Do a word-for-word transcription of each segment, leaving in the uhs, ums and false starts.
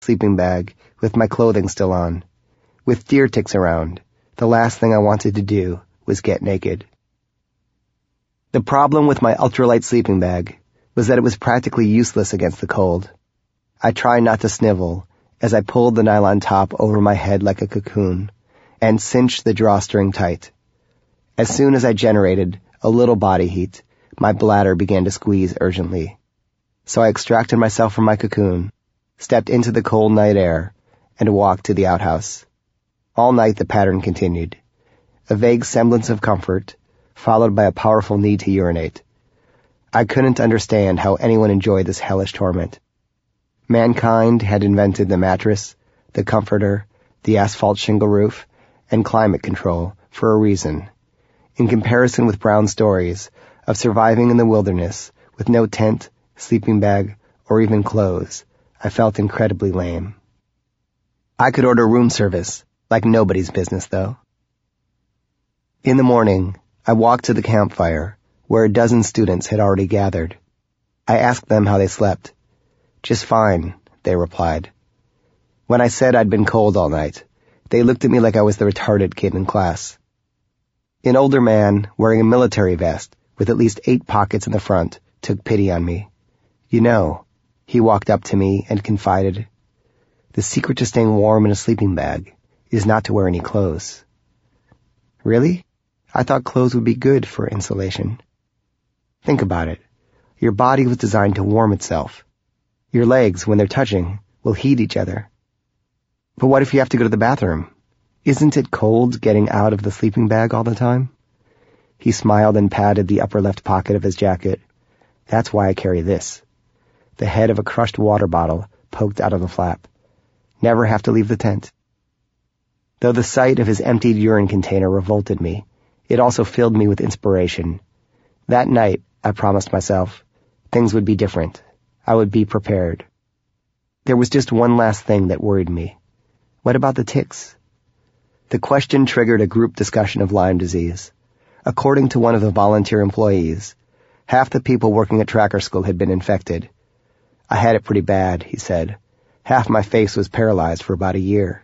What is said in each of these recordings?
sleeping bag with my clothing still on. With deer ticks around, the last thing I wanted to do was get naked. The problem with my ultralight sleeping bag was that it was practically useless against the cold. I tried not to snivel as I pulled the nylon top over my head like a cocoon and cinched the drawstring tight. As soon as I generated a little body heat, my bladder began to squeeze urgently. So I extracted myself from my cocoon, stepped into the cold night air, and walked to the outhouse. All night the pattern continued. A vague semblance of comfort, followed by a powerful need to urinate. I couldn't understand how anyone enjoyed this hellish torment. Mankind had invented the mattress, the comforter, the asphalt shingle roof, and climate control for a reason. In comparison with Brown's stories of surviving in the wilderness with no tent, sleeping bag, or even clothes, I felt incredibly lame. I could order room service, like nobody's business, though. In the morning, I walked to the campfire, where a dozen students had already gathered. I asked them how they slept. Just fine, they replied. When I said I'd been cold all night, they looked at me like I was the retarded kid in class. An older man, wearing a military vest, with at least eight pockets in the front, took pity on me. You know, he walked up to me and confided, the secret to staying warm in a sleeping bag is not to wear any clothes. Really? I thought clothes would be good for insulation. Think about it. Your body was designed to warm itself. Your legs, when they're touching, will heat each other. But what if you have to go to the bathroom? Isn't it cold getting out of the sleeping bag all the time? He smiled and patted the upper left pocket of his jacket. That's why I carry this. The head of a crushed water bottle poked out of the flap. Never have to leave the tent. Though the sight of his emptied urine container revolted me, it also filled me with inspiration. That night, I promised myself, things would be different. I would be prepared. There was just one last thing that worried me. What about the ticks? The question triggered a group discussion of Lyme disease. According to one of the volunteer employees, half the people working at Tracker School had been infected. I had it pretty bad, he said. Half my face was paralyzed for about a year.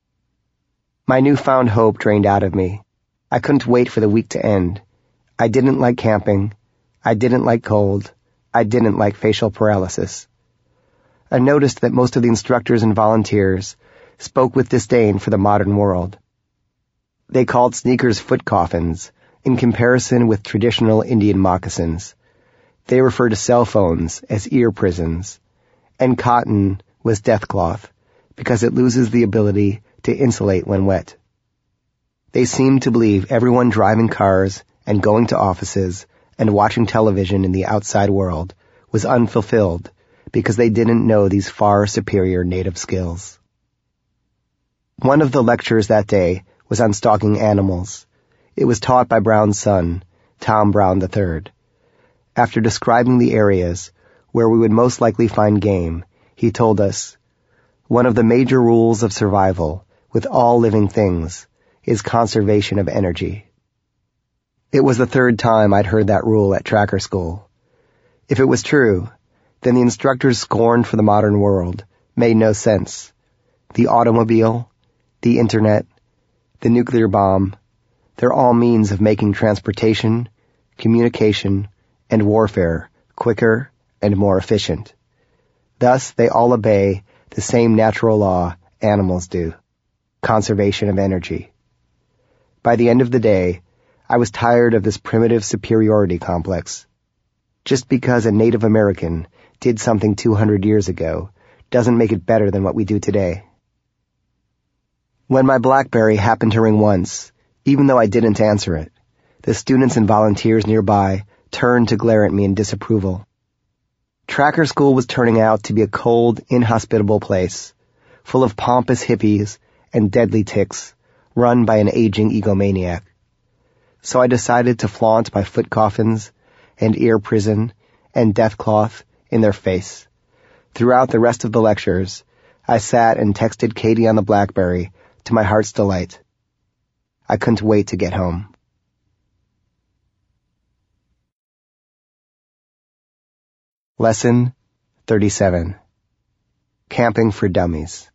My newfound hope drained out of me. I couldn't wait for the week to end. I didn't like camping. I didn't like cold. I didn't like facial paralysis. I noticed that most of the instructors and volunteers spoke with disdain for the modern world. They called sneakers foot coffins in comparison with traditional Indian moccasins. They referred to cell phones as ear prisons, and cotton was death cloth because it loses the ability to insulate when wet. They seemed to believe everyone driving cars and going to offices and watching television in the outside world was unfulfilled because they didn't know these far superior native skills. One of the lectures that day was on stalking animals. It was taught by Brown's son, Tom Brown the third. After describing the areas where we would most likely find game, he told us, one of the major rules of survival with all living things is conservation of energy. It was the third time I'd heard that rule at Tracker School. If it was true, then the instructor's scorn for the modern world made no sense. The automobile, the internet, the nuclear bomb, they're all means of making transportation, communication, and warfare quicker and more efficient. Thus, they all obey the same natural law animals do, conservation of energy. By the end of the day, I was tired of this primitive superiority complex. Just because a Native American did something two hundred years ago doesn't make it better than what we do today. When my BlackBerry happened to ring once, even though I didn't answer it, the students and volunteers nearby turned to glare at me in disapproval. Tracker School was turning out to be a cold, inhospitable place, full of pompous hippies and deadly ticks, run by an aging egomaniac. So I decided to flaunt my foot coffins and ear prison and death cloth in their face. Throughout the rest of the lectures, I sat and texted Katie on the BlackBerry to my heart's delight. I couldn't wait to get home. Lesson thirty-seven. Camping for Dummies.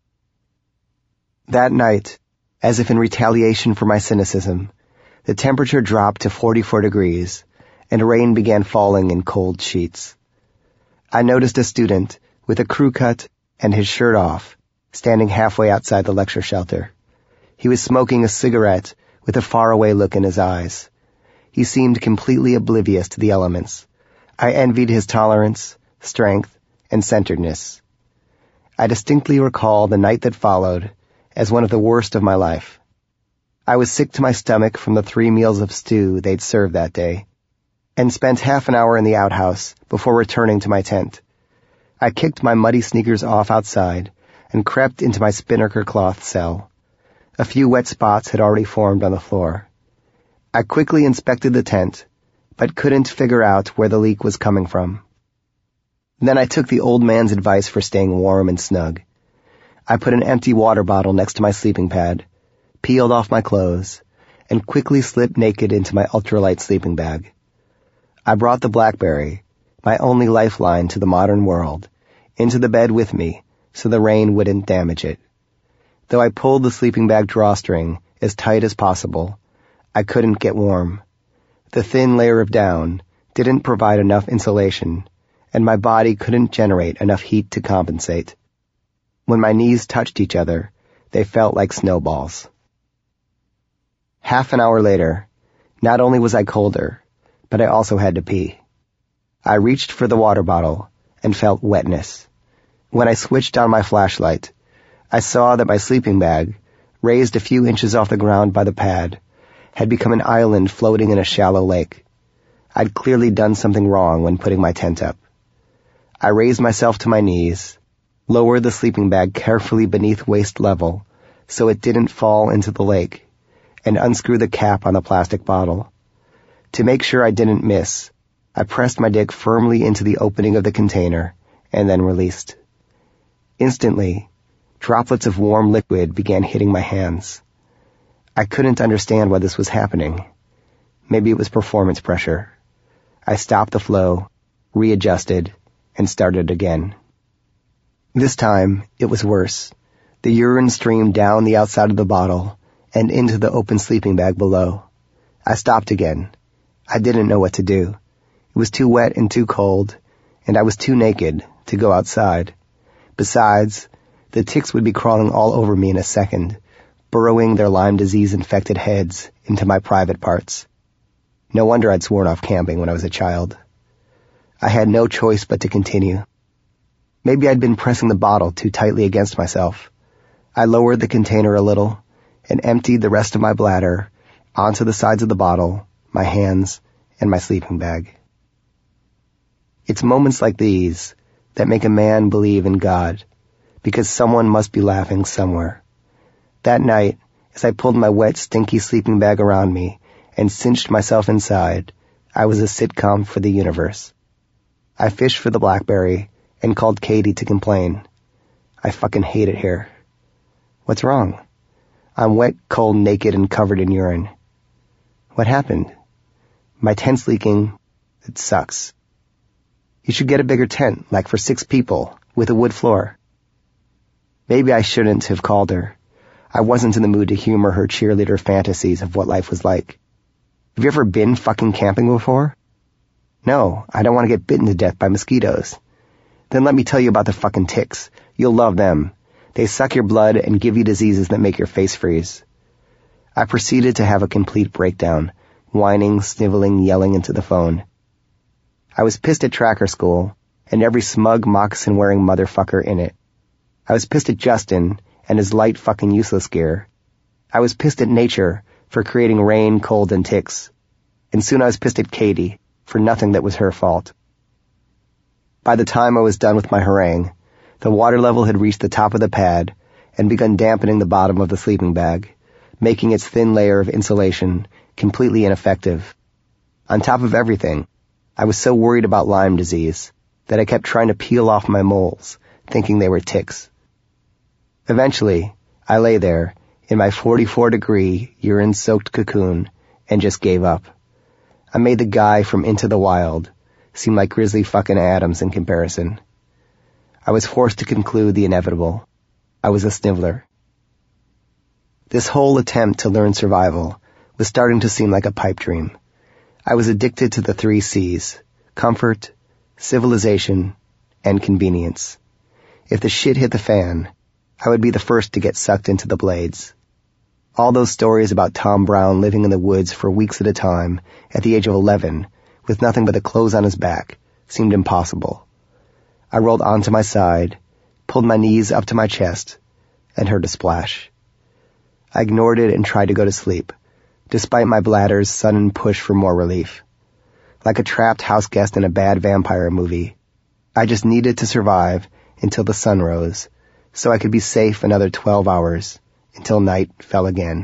That night, as if in retaliation for my cynicism, the temperature dropped to forty-four degrees, and rain began falling in cold sheets. I noticed a student, with a crew cut and his shirt off, standing halfway outside the lecture shelter. He was smoking a cigarette with a faraway look in his eyes. He seemed completely oblivious to the elements. I envied his tolerance, strength, and centeredness. I distinctly recall the night that followed as one of the worst of my life. I was sick to my stomach from the three meals of stew they'd served that day, and spent half an hour in the outhouse before returning to my tent. I kicked my muddy sneakers off outside and crept into my spinnaker cloth cell. A few wet spots had already formed on the floor. I quickly inspected the tent, but couldn't figure out where the leak was coming from. Then I took the old man's advice for staying warm and snug. I put an empty water bottle next to my sleeping pad, peeled off my clothes, and quickly slipped naked into my ultralight sleeping bag. I brought the BlackBerry, my only lifeline to the modern world, into the bed with me so the rain wouldn't damage it. Though I pulled the sleeping bag drawstring as tight as possible, I couldn't get warm. The thin layer of down didn't provide enough insulation, and my body couldn't generate enough heat to compensate. When my knees touched each other, they felt like snowballs. Half an hour later, not only was I colder, but I also had to pee. I reached for the water bottle and felt wetness. When I switched on my flashlight, I saw that my sleeping bag, raised a few inches off the ground by the pad, had become an island floating in a shallow lake. I'd clearly done something wrong when putting my tent up. I raised myself to my knees, lowered the sleeping bag carefully beneath waist level so it didn't fall into the lake, and unscrewed the cap on the plastic bottle. To make sure I didn't miss, I pressed my dick firmly into the opening of the container and then released. Instantly, droplets of warm liquid began hitting my hands. I couldn't understand why this was happening. Maybe it was performance pressure. I stopped the flow, readjusted, and started again. This time, it was worse. The urine streamed down the outside of the bottle and into the open sleeping bag below. I stopped again. I didn't know what to do. It was too wet and too cold, and I was too naked to go outside. Besides, the ticks would be crawling all over me in a second, burrowing their Lyme disease-infected heads into my private parts. No wonder I'd sworn off camping when I was a child. I had no choice but to continue. Maybe I'd been pressing the bottle too tightly against myself. I lowered the container a little and emptied the rest of my bladder onto the sides of the bottle, my hands, and my sleeping bag. It's moments like these that make a man believe in God, because someone must be laughing somewhere. That night, as I pulled my wet, stinky sleeping bag around me and cinched myself inside, I was a sitcom for the universe. I fished for the BlackBerry and called Katie to complain. I fucking hate it here. What's wrong? I'm wet, cold, naked, and covered in urine. What happened? My tent's leaking. It sucks. You should get a bigger tent, like for six people, with a wood floor. Maybe I shouldn't have called her. I wasn't in the mood to humor her cheerleader fantasies of what life was like. Have you ever been fucking camping before? No, I don't want to get bitten to death by mosquitoes. Then let me tell you about the fucking ticks. You'll love them. They suck your blood and give you diseases that make your face freeze. I proceeded to have a complete breakdown, whining, sniveling, yelling into the phone. I was pissed at tracker school and every smug moccasin-wearing motherfucker in it. I was pissed at Justin and his light fucking useless gear. I was pissed at nature for creating rain, cold, and ticks. And soon I was pissed at Katie for nothing that was her fault. By the time I was done with my harangue, the water level had reached the top of the pad and begun dampening the bottom of the sleeping bag, making its thin layer of insulation completely ineffective. On top of everything, I was so worried about Lyme disease that I kept trying to peel off my moles, thinking they were ticks. Eventually, I lay there in my forty-four degree urine-soaked cocoon and just gave up. I made the guy from Into the Wild seem like Grizzly fucking Adams in comparison. I was forced to conclude the inevitable. I was a sniveler. This whole attempt to learn survival was starting to seem like a pipe dream. I was addicted to the three C's: comfort, civilization, and convenience. If the shit hit the fan, I would be the first to get sucked into the blades. All those stories about Tom Brown living in the woods for weeks at a time at the age of eleven with nothing but the clothes on his back seemed impossible. I rolled onto my side, pulled my knees up to my chest, and heard a splash. I ignored it and tried to go to sleep, despite my bladder's sudden push for more relief. Like a trapped house guest in a bad vampire movie, I just needed to survive until the sun rose, so I could be safe another twelve hours, until night fell again.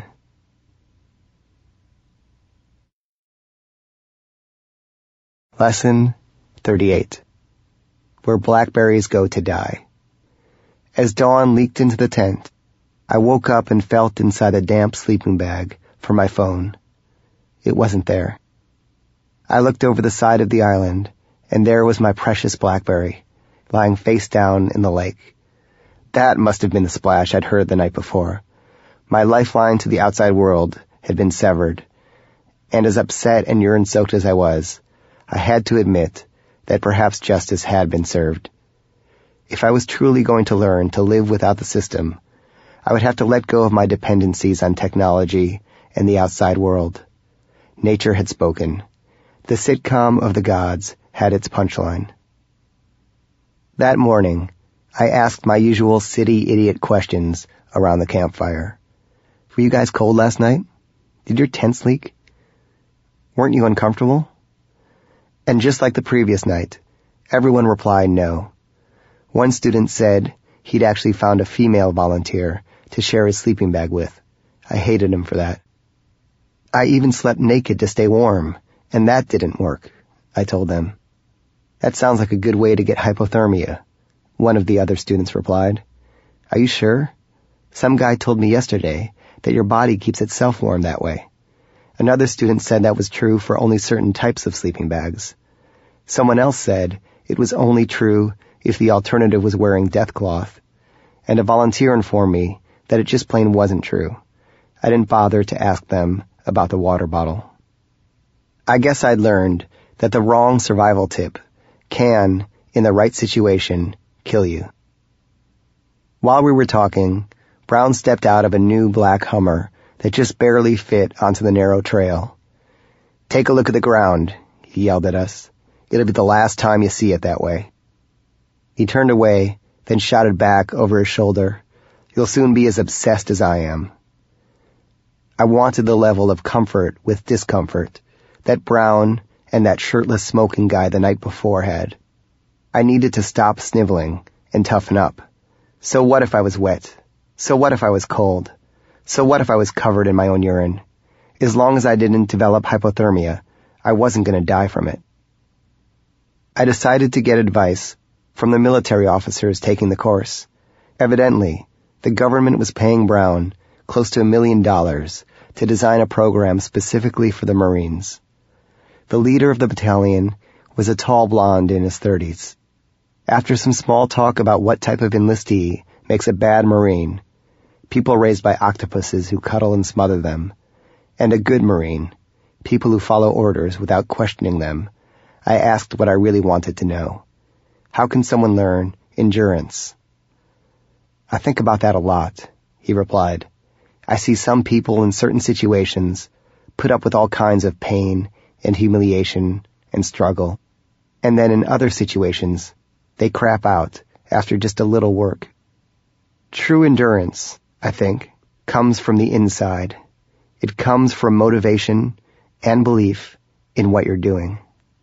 Lesson thirty-eight. Where blackberries go to die. As dawn leaked into the tent, I woke up and felt inside a damp sleeping bag for my phone. It wasn't there. I looked over the side of the island, and there was my precious blackberry, lying face down in the lake. That must have been the splash I'd heard the night before. My lifeline to the outside world had been severed, and as upset and urine-soaked as I was, I had to admit that perhaps justice had been served. If I was truly going to learn to live without the system, I would have to let go of my dependencies on technology and the outside world. Nature had spoken. The sitcom of the gods had its punchline. That morning, I asked my usual city idiot questions around the campfire. Were you guys cold last night? Did your tents leak? Weren't you uncomfortable? And just like the previous night, everyone replied no. One student said he'd actually found a female volunteer to share his sleeping bag with. I hated him for that. I even slept naked to stay warm, and that didn't work, I told them. That sounds like a good way to get hypothermia, one of the other students replied. Are you sure? Some guy told me yesterday that your body keeps itself warm that way. Another student said that was true for only certain types of sleeping bags. Someone else said it was only true if the alternative was wearing death cloth. And a volunteer informed me that it just plain wasn't true. I didn't bother to ask them about the water bottle. I guess I'd learned that the wrong survival tip can, in the right situation, kill you. While we were talking, Brown stepped out of a new black Hummer that just barely fit onto the narrow trail. Take a look at the ground, he yelled at us. It'll be the last time you see it that way. He turned away, then shouted back over his shoulder, You'll soon be as obsessed as I am. I wanted the level of comfort with discomfort that Brown and that shirtless smoking guy the night before had. I needed to stop sniveling and toughen up. So what if I was wet? So what if I was cold? So what if I was covered in my own urine? As long as I didn't develop hypothermia, I wasn't going to die from it. I decided to get advice from the military officers taking the course. Evidently, the government was paying Brown close to a million dollars to design a program specifically for the Marines. The leader of the battalion was a tall blonde in his thirties. After some small talk about what type of enlistee makes a bad Marine, people raised by octopuses who cuddle and smother them, and a good Marine, people who follow orders without questioning them, I asked what I really wanted to know. How can someone learn endurance? I think about that a lot, he replied. I see some people in certain situations put up with all kinds of pain and humiliation and struggle, and then in other situations, they crap out after just a little work. True endurance, I think, comes from the inside. It comes from motivation and belief in what you're doing.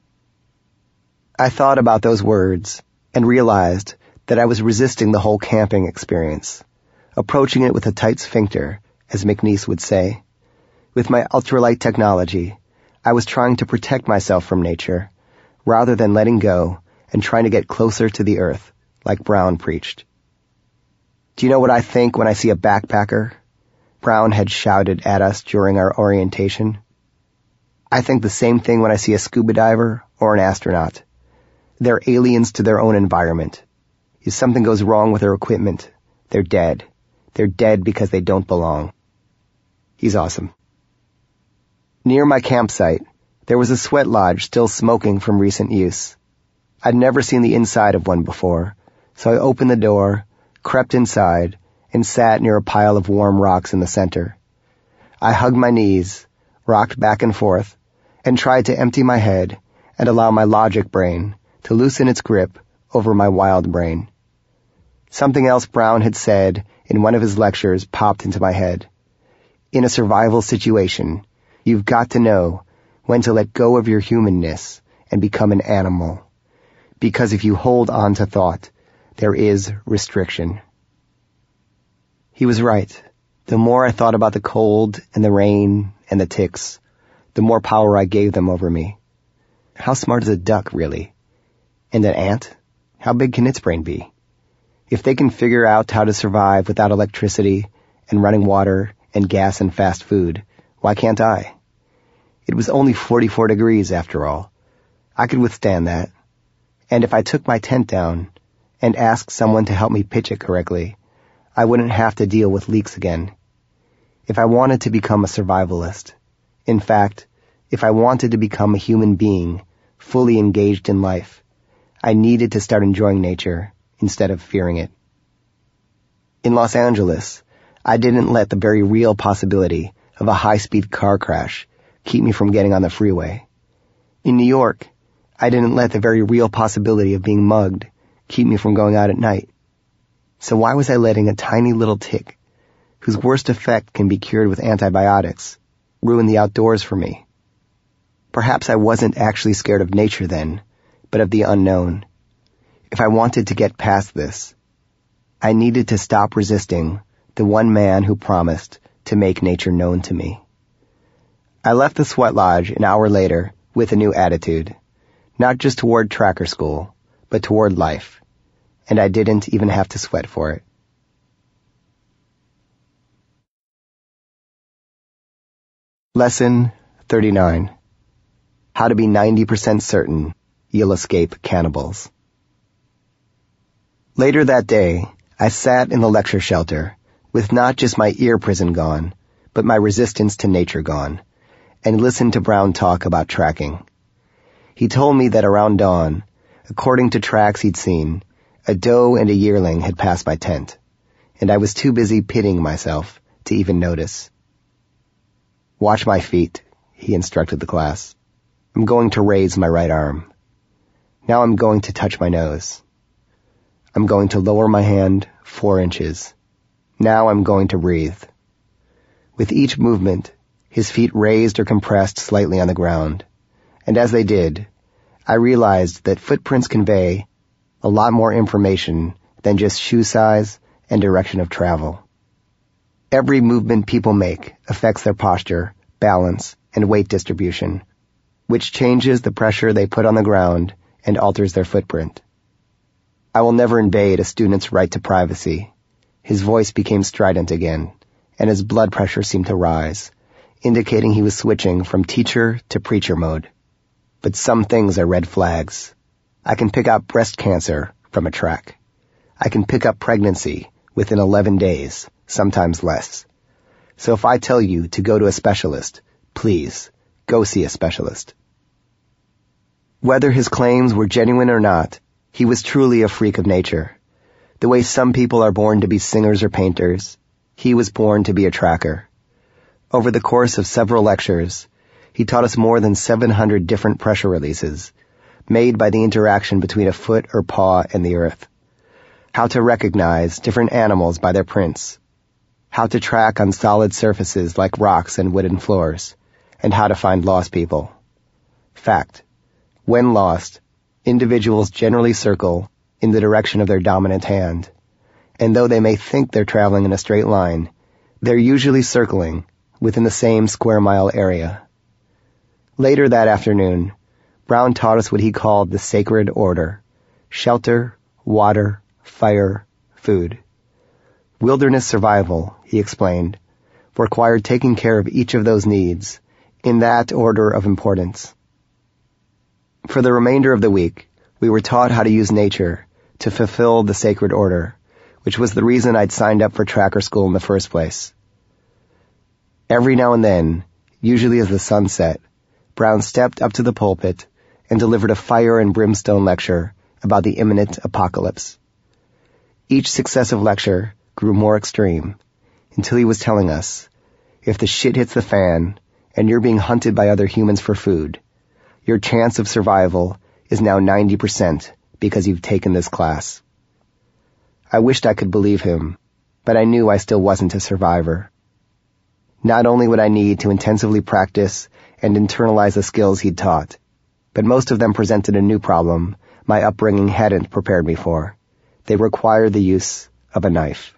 I thought about those words and realized that I was resisting the whole camping experience, approaching it with a tight sphincter, as McNeese would say. With my ultralight technology, I was trying to protect myself from nature, rather than letting go and trying to get closer to the earth, like Brown preached. Do you know what I think when I see a backpacker? Brown had shouted at us during our orientation. I think the same thing when I see a scuba diver or an astronaut. They're aliens to their own environment. If something goes wrong with their equipment, they're dead. They're dead because they don't belong. He's awesome. Near my campsite, there was a sweat lodge still smoking from recent use. I'd never seen the inside of one before, so I opened the door, crept inside, and sat near a pile of warm rocks in the center. I hugged my knees, rocked back and forth, and tried to empty my head and allow my logic brain to loosen its grip over my wild brain. Something else Brown had said in one of his lectures popped into my head. In a survival situation, you've got to know when to let go of your humanness and become an animal. Because if you hold on to thought, there is restriction. He was right. The more I thought about the cold and the rain and the ticks, the more power I gave them over me. How smart is a duck, really? And an ant? How big can its brain be? If they can figure out how to survive without electricity and running water and gas and fast food, why can't I? It was only forty-four degrees after all. I could withstand that. And if I took my tent down and asked someone to help me pitch it correctly, I wouldn't have to deal with leaks again. If I wanted to become a survivalist, in fact, if I wanted to become a human being fully engaged in life, I needed to start enjoying nature instead of fearing it. In Los Angeles, I didn't let the very real possibility of a high-speed car crash keep me from getting on the freeway. In New York, I didn't let the very real possibility of being mugged keep me from going out at night. So why was I letting a tiny little tick, whose worst effect can be cured with antibiotics, ruin the outdoors for me? Perhaps I wasn't actually scared of nature then, but of the unknown. If I wanted to get past this, I needed to stop resisting the one man who promised to make nature known to me. I left the sweat lodge an hour later with a new attitude, not just toward tracker school, but toward life, and I didn't even have to sweat for it. Lesson thirty-nine. How to be ninety percent certain you'll escape cannibals. Later that day, I sat in the lecture shelter with not just my ear prison gone, but my resistance to nature gone, and listened to Brown talk about tracking. He told me that around dawn, according to tracks he'd seen, a doe and a yearling had passed my tent, and I was too busy pitying myself to even notice. Watch my feet, he instructed the class. I'm going to raise my right arm. Now I'm going to touch my nose. I'm going to lower my hand four inches. Now I'm going to breathe. With each movement, his feet raised or compressed slightly on the ground, and as they did, I realized that footprints convey a lot more information than just shoe size and direction of travel. Every movement people make affects their posture, balance, and weight distribution, which changes the pressure they put on the ground and alters their footprint. I will never invade a student's right to privacy. His voice became strident again, and his blood pressure seemed to rise, indicating he was switching from teacher to preacher mode. But some things are red flags. I can pick out breast cancer from a track. I can pick up pregnancy within eleven days, sometimes less. So if I tell you to go to a specialist, please, go see a specialist. Whether his claims were genuine or not, he was truly a freak of nature. The way some people are born to be singers or painters, he was born to be a tracker. Over the course of several lectures, he taught us more than seven hundred different pressure releases, made by the interaction between a foot or paw and the earth. How to recognize different animals by their prints. How to track on solid surfaces like rocks and wooden floors, and how to find lost people. Fact. When lost, individuals generally circle in the direction of their dominant hand, and though they may think they're traveling in a straight line, they're usually circling within the same square mile area. Later that afternoon, Brown taught us what he called the sacred order: shelter, water, fire, food. Wilderness survival, he explained, required taking care of each of those needs in that order of importance. For the remainder of the week, we were taught how to use nature to fulfill the sacred order, which was the reason I'd signed up for tracker school in the first place. Every now and then, usually as the sun set, Brown stepped up to the pulpit and delivered a fire and brimstone lecture about the imminent apocalypse. Each successive lecture grew more extreme, until he was telling us, if the shit hits the fan and you're being hunted by other humans for food, your chance of survival is now ninety percent because you've taken this class. I wished I could believe him, but I knew I still wasn't a survivor. Not only would I need to intensively practice and internalize the skills he'd taught, but most of them presented a new problem my upbringing hadn't prepared me for. They required the use of a knife.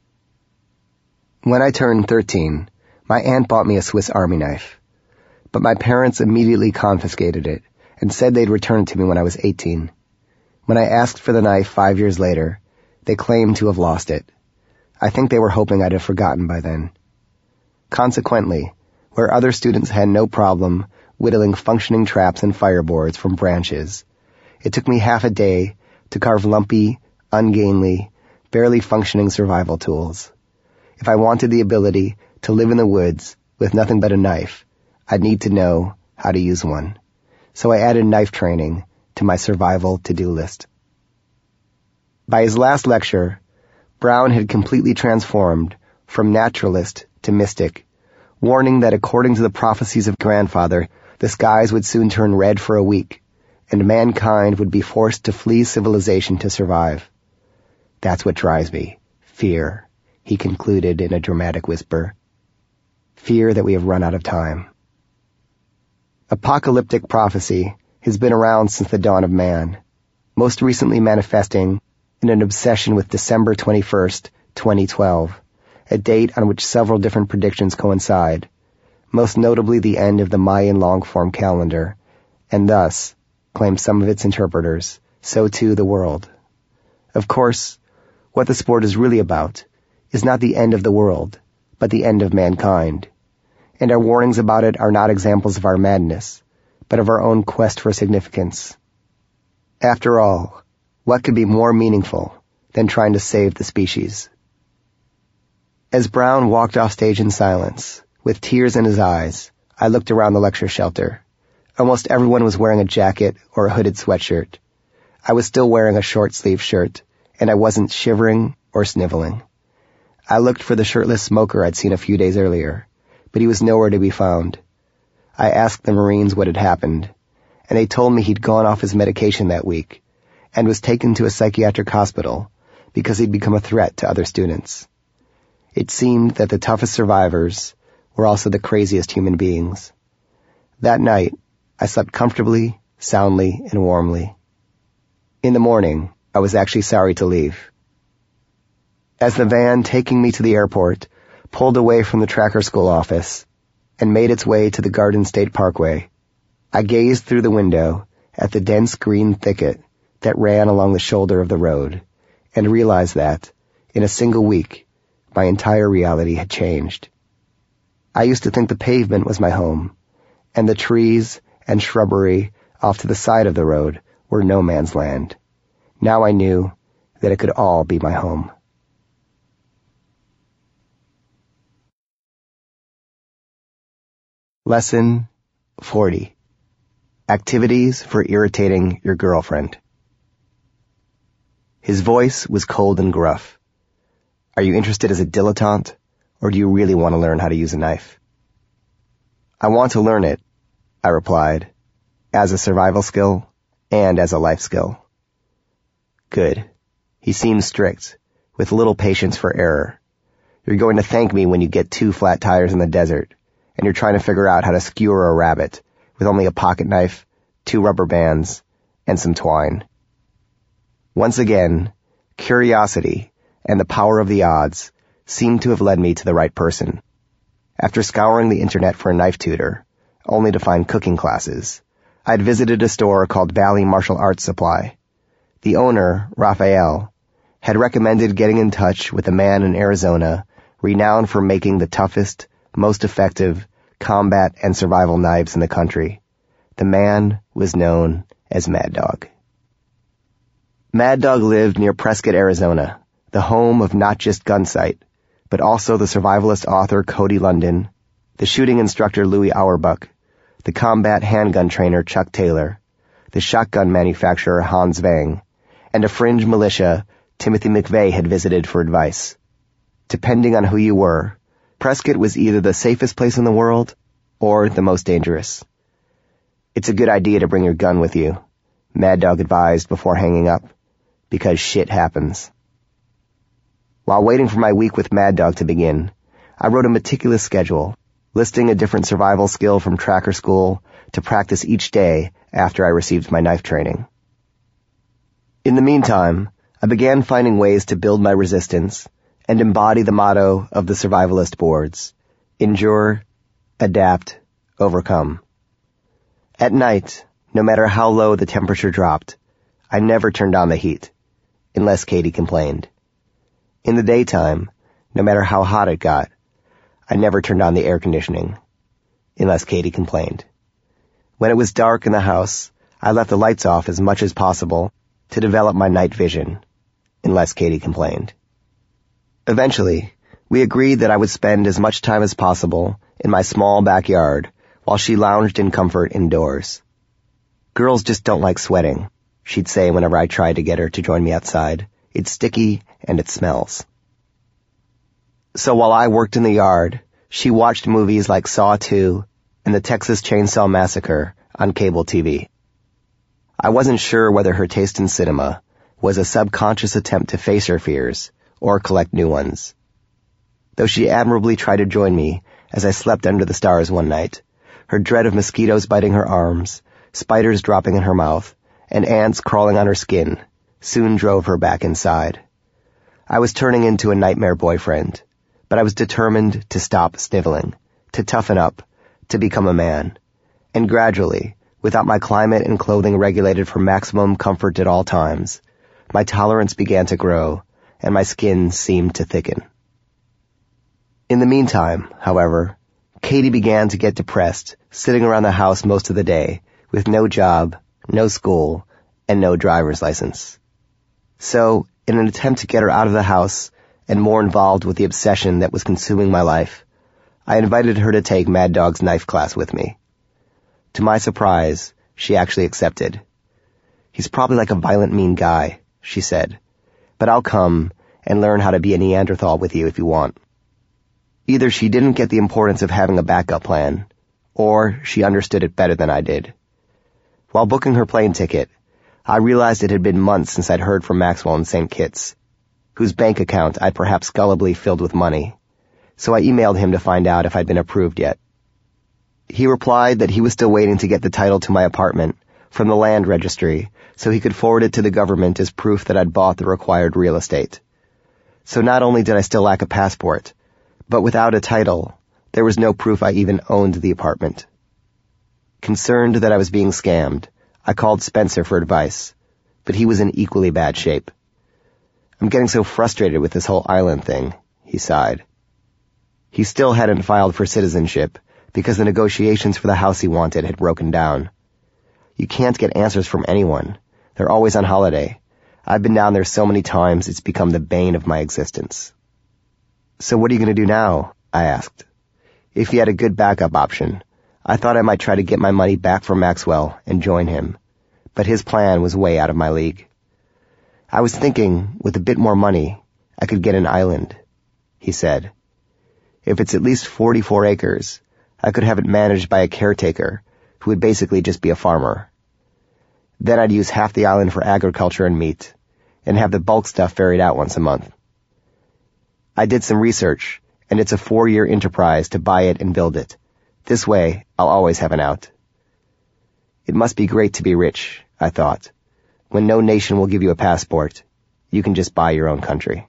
When I turned thirteen, my aunt bought me a Swiss Army knife, but my parents immediately confiscated it and said they'd return it to me when I was eighteen. When I asked for the knife five years later, they claimed to have lost it. I think they were hoping I'd have forgotten by then. Consequently, where other students had no problem whittling functioning traps and fireboards from branches, it took me half a day to carve lumpy, ungainly, barely functioning survival tools. If I wanted the ability to live in the woods with nothing but a knife, I'd need to know how to use one. So I added knife training to my survival to-do list. By his last lecture, Brown had completely transformed from naturalist to mystic, warning that according to the prophecies of grandfather, the skies would soon turn red for a week, and mankind would be forced to flee civilization to survive. That's what drives me. Fear, he concluded in a dramatic whisper. Fear that we have run out of time. Apocalyptic prophecy has been around since the dawn of man, most recently manifesting in an obsession with December twenty-first, twenty twelve, a date on which several different predictions coincide, most notably the end of the Mayan long-form calendar, and thus, claim some of its interpreters, so too the world. Of course, what the sport is really about is not the end of the world, but the end of mankind, and our warnings about it are not examples of our madness, but of our own quest for significance. After all, what could be more meaningful than trying to save the species? As Brown walked off stage in silence, with tears in his eyes, I looked around the lecture shelter. Almost everyone was wearing a jacket or a hooded sweatshirt. I was still wearing a short-sleeved shirt, and I wasn't shivering or sniveling. I looked for the shirtless smoker I'd seen a few days earlier, but he was nowhere to be found. I asked the Marines what had happened, and they told me he'd gone off his medication that week and was taken to a psychiatric hospital because he'd become a threat to other students. It seemed that the toughest survivors were also the craziest human beings. That night, I slept comfortably, soundly, and warmly. In the morning, I was actually sorry to leave. As the van taking me to the airport pulled away from the tracker school office and made its way to the Garden State Parkway, I gazed through the window at the dense green thicket that ran along the shoulder of the road and realized that, in a single week, my entire reality had changed. I used to think the pavement was my home, and the trees and shrubbery off to the side of the road were no man's land. Now I knew that it could all be my home. Lesson forty. Activities for irritating your girlfriend. His voice was cold and gruff. Are you interested as a dilettante, or do you really want to learn how to use a knife? I want to learn it, I replied, as a survival skill and as a life skill. Good. He seemed strict, with little patience for error. You're going to thank me when you get two flat tires in the desert, and you're trying to figure out how to skewer a rabbit with only a pocket knife, two rubber bands, and some twine. Once again, curiosity and the power of the odds seemed to have led me to the right person. After scouring the internet for a knife tutor, only to find cooking classes, I'd visited a store called Valley Martial Arts Supply. The owner, Raphael, had recommended getting in touch with a man in Arizona renowned for making the toughest, most effective combat and survival knives in the country. The man was known as Mad Dog. Mad Dog lived near Prescott, Arizona, the home of not just Gunsight, but also the survivalist author Cody London, the shooting instructor Louis Auerbach, the combat handgun trainer Chuck Taylor, the shotgun manufacturer Hans Vang, and a fringe militia Timothy McVeigh had visited for advice. Depending on who you were, Prescott was either the safest place in the world or the most dangerous. It's a good idea to bring your gun with you, Mad Dog advised before hanging up, because shit happens. While waiting for my week with Mad Dog to begin, I wrote a meticulous schedule, listing a different survival skill from tracker school to practice each day after I received my knife training. In the meantime, I began finding ways to build my resistance and embody the motto of the survivalist boards: endure, adapt, overcome. At night, no matter how low the temperature dropped, I never turned on the heat, unless Katie complained. In the daytime, no matter how hot it got, I never turned on the air conditioning, unless Katie complained. When it was dark in the house, I left the lights off as much as possible to develop my night vision, unless Katie complained. Eventually, we agreed that I would spend as much time as possible in my small backyard while she lounged in comfort indoors. Girls just don't like sweating, she'd say whenever I tried to get her to join me outside. It's sticky and it smells. So while I worked in the yard, she watched movies like Saw two and the Texas Chainsaw Massacre on cable T V. I wasn't sure whether her taste in cinema was a subconscious attempt to face her fears or collect new ones. Though she admirably tried to join me as I slept under the stars one night, her dread of mosquitoes biting her arms, spiders dropping in her mouth, and ants crawling on her skin soon drove her back inside. I was turning into a nightmare boyfriend, but I was determined to stop sniveling, to toughen up, to become a man. And gradually, without my climate and clothing regulated for maximum comfort at all times, my tolerance began to grow, and my skin seemed to thicken. In the meantime, however, Katie began to get depressed, sitting around the house most of the day, with no job, no school, and no driver's license. So, in an attempt to get her out of the house and more involved with the obsession that was consuming my life, I invited her to take Mad Dog's knife class with me. To my surprise, she actually accepted. "He's probably like a violent, mean guy," she said, "but I'll come and learn how to be a Neanderthal with you if you want." Either she didn't get the importance of having a backup plan, or she understood it better than I did. While booking her plane ticket, I realized it had been months since I'd heard from Maxwell in Saint Kitts, whose bank account I'd perhaps gullibly filled with money, so I emailed him to find out if I'd been approved yet. He replied that he was still waiting to get the title to my apartment from the land registry so he could forward it to the government as proof that I'd bought the required real estate. So not only did I still lack a passport, but without a title, there was no proof I even owned the apartment. Concerned that I was being scammed, I called Spencer for advice, but he was in equally bad shape. "I'm getting so frustrated with this whole island thing," he sighed. He still hadn't filed for citizenship because the negotiations for the house he wanted had broken down. "You can't get answers from anyone. They're always on holiday. I've been down there so many times it's become the bane of my existence." "So what are you going to do now?" I asked. If he had a good backup option, I thought I might try to get my money back from Maxwell and join him, but his plan was way out of my league. "I was thinking, with a bit more money, I could get an island," he said. "If it's at least forty-four acres, I could have it managed by a caretaker who would basically just be a farmer. Then I'd use half the island for agriculture and meat, and have the bulk stuff ferried out once a month. I did some research, and it's a four-year enterprise to buy it and build it. This way, I'll always have an out." It must be great to be rich, I thought. When no nation will give you a passport, you can just buy your own country.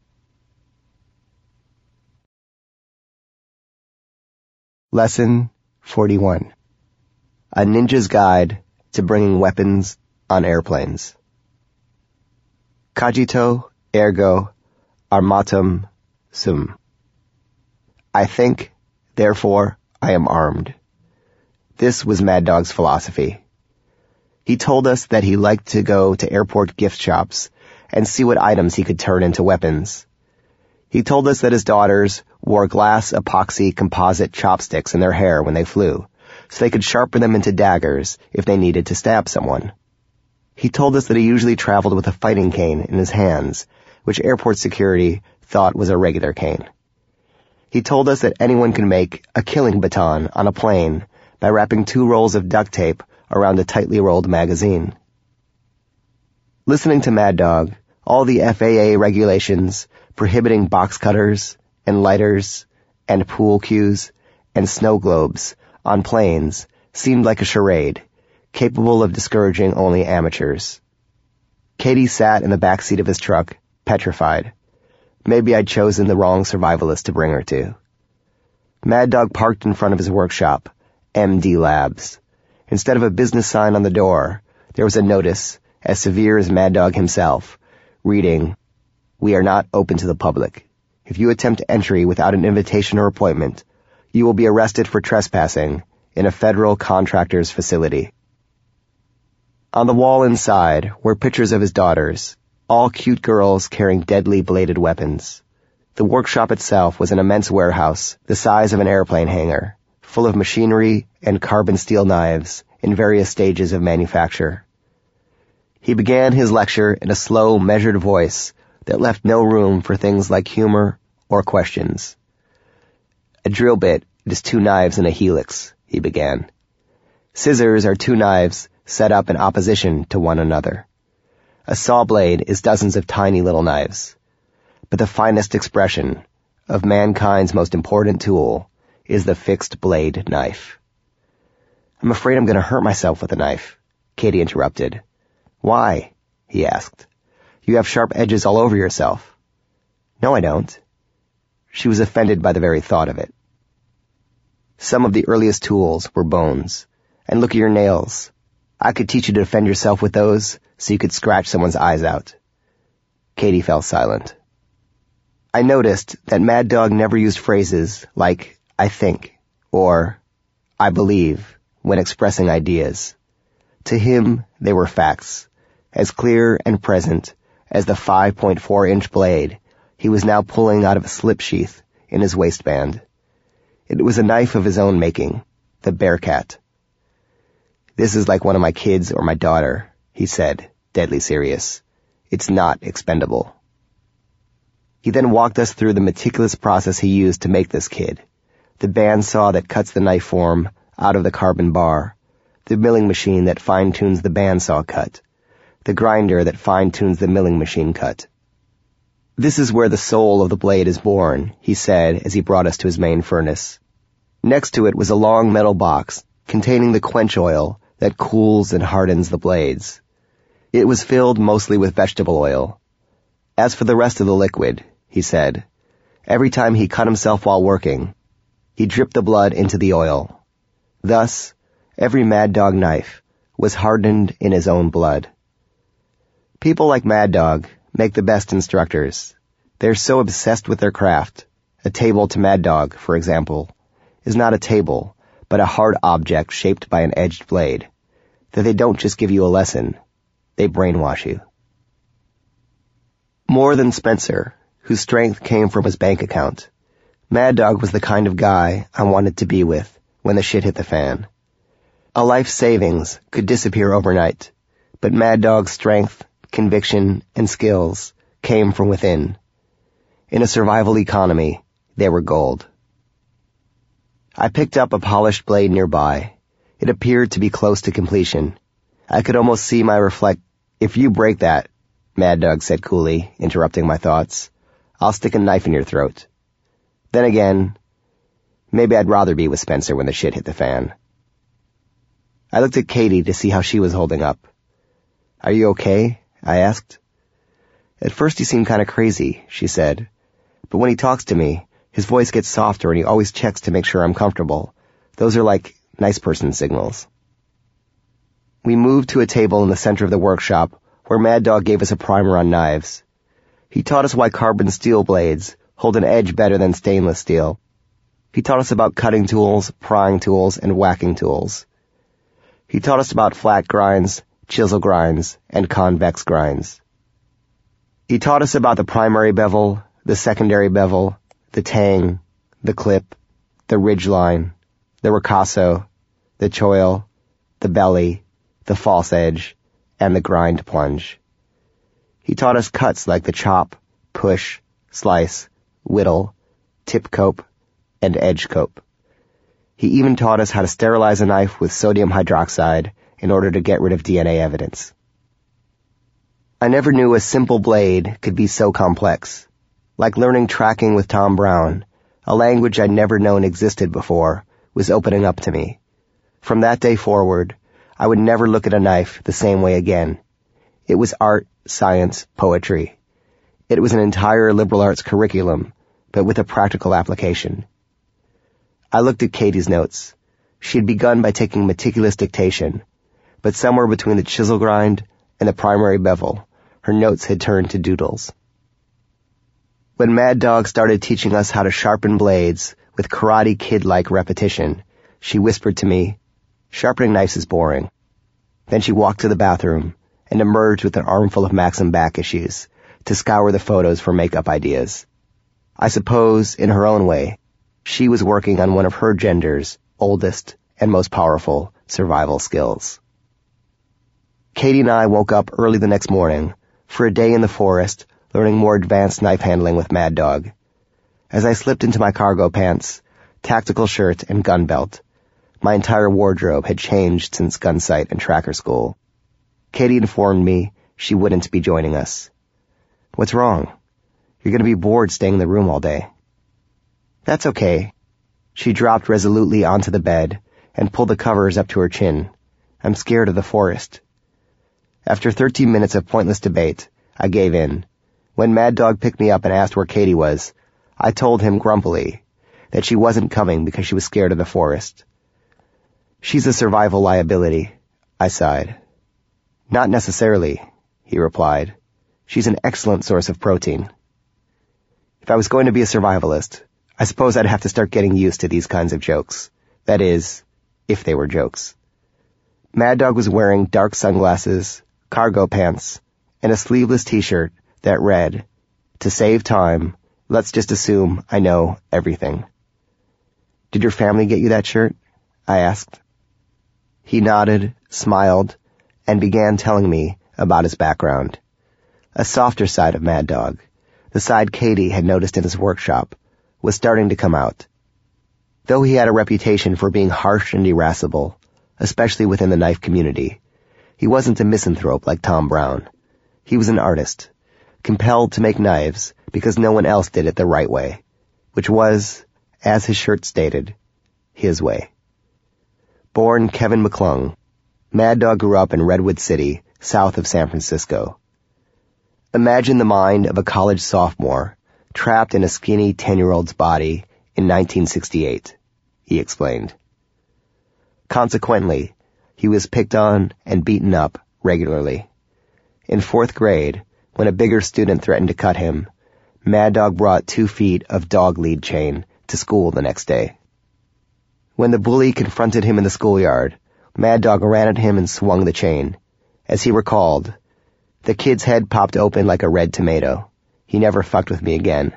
Lesson forty-one. A Ninja's Guide to Bringing Weapons on Airplanes. Cogito ergo armatum sum. I think, therefore I am armed. This was Mad Dog's philosophy. He told us that he liked to go to airport gift shops and see what items he could turn into weapons. He told us that his daughters wore glass epoxy composite chopsticks in their hair when they flew, so they could sharpen them into daggers if they needed to stab someone. He told us that he usually traveled with a fighting cane in his hands, which airport security thought was a regular cane. He told us that anyone could make a killing baton on a plane by wrapping two rolls of duct tape around a tightly rolled magazine. Listening to Mad Dog, all the F A A regulations prohibiting box cutters and lighters and pool cues and snow globes on planes seemed like a charade, capable of discouraging only amateurs. Katie sat in the back seat of his truck, petrified. Maybe I'd chosen the wrong survivalist to bring her to. Mad Dog parked in front of his workshop, M D Labs. Instead of a business sign on the door, there was a notice, as severe as Mad Dog himself, reading, "We are not open to the public. If you attempt entry without an invitation or appointment, you will be arrested for trespassing in a federal contractor's facility." On the wall inside were pictures of his daughters, all cute girls carrying deadly bladed weapons. The workshop itself was an immense warehouse the size of an airplane hangar, full of machinery and carbon steel knives in various stages of manufacture. He began his lecture in a slow, measured voice that left no room for things like humor or questions. "A drill bit is two knives in a helix," he began. "Scissors are two knives set up in opposition to one another. A saw blade is dozens of tiny little knives. But the finest expression of mankind's most important tool is the fixed blade knife." "I'm afraid I'm going to hurt myself with a knife," Katie interrupted. "Why?" he asked. "You have sharp edges all over yourself." "No, I don't." She was offended by the very thought of it. "Some of the earliest tools were bones. And look at your nails. I could teach you to defend yourself with those so you could scratch someone's eyes out." Katie fell silent. I noticed that Mad Dog never used phrases like "I think" or "I believe" when expressing ideas. To him, they were facts, as clear and present as the five point four inch blade he was now pulling out of a slip sheath in his waistband. It was a knife of his own making, the Bearcat. "This is like one of my kids or my daughter," he said, deadly serious. "It's not expendable." He then walked us through the meticulous process he used to make this kid, the bandsaw that cuts the knife form out of the carbon bar, the milling machine that fine-tunes the bandsaw cut, the grinder that fine-tunes the milling machine cut. "This is where the soul of the blade is born," he said as he brought us to his main furnace. Next to it was a long metal box containing the quench oil that cools and hardens the blades. It was filled mostly with vegetable oil. As for the rest of the liquid, he said, every time he cut himself while working, he dripped the blood into the oil. Thus, every Mad Dog knife was hardened in his own blood. People like Mad Dog make the best instructors. They're so obsessed with their craft. A table to Mad Dog, for example, is not a table, but a hard object shaped by an edged blade, that they don't just give you a lesson, they brainwash you. More than Spencer, whose strength came from his bank account, Mad Dog was the kind of guy I wanted to be with when the shit hit the fan. A life's savings could disappear overnight, but Mad Dog's strength, conviction, and skills came from within. In a survival economy, they were gold. I picked up a polished blade nearby. It appeared to be close to completion. I could almost see my reflect. "If you break that," Mad Dog said coolly, interrupting my thoughts, "I'll stick a knife in your throat." Then again, maybe I'd rather be with Spencer when the shit hit the fan. I looked at Katie to see how she was holding up. "Are you okay?" I asked. "At first he seemed kind of crazy," she said. "But when he talks to me, his voice gets softer and he always checks to make sure I'm comfortable. Those are like nice person signals." We moved to a table in the center of the workshop where Mad Dog gave us a primer on knives. He taught us why carbon steel blades hold an edge better than stainless steel. He taught us about cutting tools, prying tools, and whacking tools. He taught us about flat grinds, chisel grinds, and convex grinds. He taught us about the primary bevel, the secondary bevel, the tang, the clip, the ridge line, the ricasso, the choil, the belly, the false edge, and the grind plunge. He taught us cuts like the chop, push, slice, whittle, tip cope, and edge cope. He even taught us how to sterilize a knife with sodium hydroxide in order to get rid of D N A evidence. I never knew a simple blade could be so complex. Like learning tracking with Tom Brown, a language I'd never known existed before was opening up to me. From that day forward, I would never look at a knife the same way again. It was art, science, poetry. It was an entire liberal arts curriculum, but with a practical application. I looked at Katie's notes. She had begun by taking meticulous dictation, but somewhere between the chisel grind and the primary bevel, her notes had turned to doodles. When Mad Dog started teaching us how to sharpen blades with Karate Kid-like repetition, she whispered to me, "Sharpening knives is boring." Then she walked to the bathroom and emerged with an armful of Maxim back issues to scour the photos for makeup ideas. I suppose, in her own way, she was working on one of her gender's oldest and most powerful survival skills. Katie and I woke up early the next morning for a day in the forest learning more advanced knife handling with Mad Dog. As I slipped into my cargo pants, tactical shirt, and gun belt, my entire wardrobe had changed since gun sight and tracker school. Katie informed me she wouldn't be joining us. "What's wrong? You're going to be bored staying in the room all day." "That's okay." She dropped resolutely onto the bed and pulled the covers up to her chin. "I'm scared of the forest." After thirteen minutes of pointless debate, I gave in. When Mad Dog picked me up and asked where Katie was, I told him grumpily that she wasn't coming because she was scared of the forest. "She's a survival liability," I sighed. "Not necessarily," he replied. "She's an excellent source of protein." If I was going to be a survivalist, I suppose I'd have to start getting used to these kinds of jokes. That is, if they were jokes. Mad Dog was wearing dark sunglasses, cargo pants, and a sleeveless t-shirt that read, "To save time, let's just assume I know everything." "Did your family get you that shirt?" I asked. He nodded, smiled, and began telling me about his background. A softer side of Mad Dog, the side Katie had noticed in his workshop, was starting to come out. Though he had a reputation for being harsh and irascible, especially within the knife community, he wasn't a misanthrope like Tom Brown. He was an artist, compelled to make knives because no one else did it the right way, which was, as his shirt stated, his way. Born Kevin McClung, Mad Dog grew up in Redwood City, south of San Francisco. Imagine the mind of a college sophomore trapped in a skinny ten-year-old's body in nineteen sixty-eight, he explained. Consequently, he was picked on and beaten up regularly. In fourth grade, when a bigger student threatened to cut him, Mad Dog brought two feet of dog lead chain to school the next day. When the bully confronted him in the schoolyard, Mad Dog ran at him and swung the chain. As he recalled, the kid's head popped open like a red tomato. He never fucked with me again.